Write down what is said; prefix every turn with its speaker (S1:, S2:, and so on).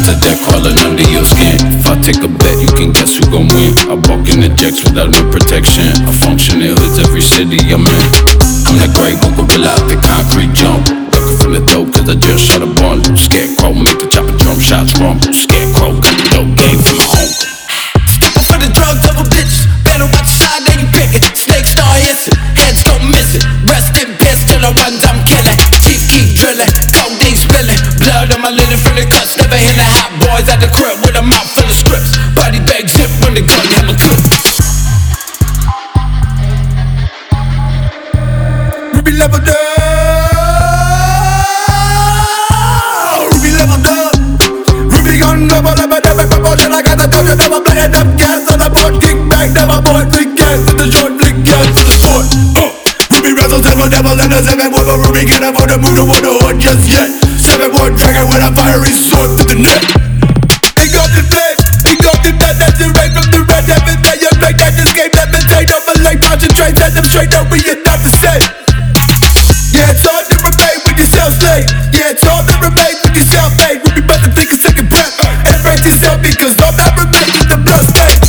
S1: a death crawling under your skin. If I take a bet, you can guess who gon' win. I walk in the jacks without no protection. I function in hoods every city I'm in. I'm that great one gorilla out the concrete jump. Looking for the dope cause I just shot a ball. Scarecrow make the chopper drum shots rumble. Scarecrow got the dope game from home.
S2: Stupid for the drug double bitches. Better watch your side, then you pick it. Snakes start hissing, heads go missing. Rest in peace till I one dumb killing. Chief keep drilling, codeine spilling. Blood on my linen from the cuts. Never hear the hot boys at the crib with a mouth full of scripts. Body bag zip when the gun hammer clip. Ruby level down. Ruby level down. Ruby gun level promotion. I got the dojo, never playing up gas on the board. Kick back, never board. Flick gas with the short, flick gas with the sword. Ruby wrestles devil, devil in the 7 wood, but Ruby can't afford to move the one hood just yet. 7 board trigger with a fiery sword to the neck. Pick up the flame, pick up the death that's the right from the red. Every day you make that escape, levitate over like concentrate, set them straight, don't be enough to say. Yeah, it's hard to remain with yourself slave. Yeah, it's hard to remain with yourself fade. Ruby must think a second breath and break yourself because all that remains is the blood stain.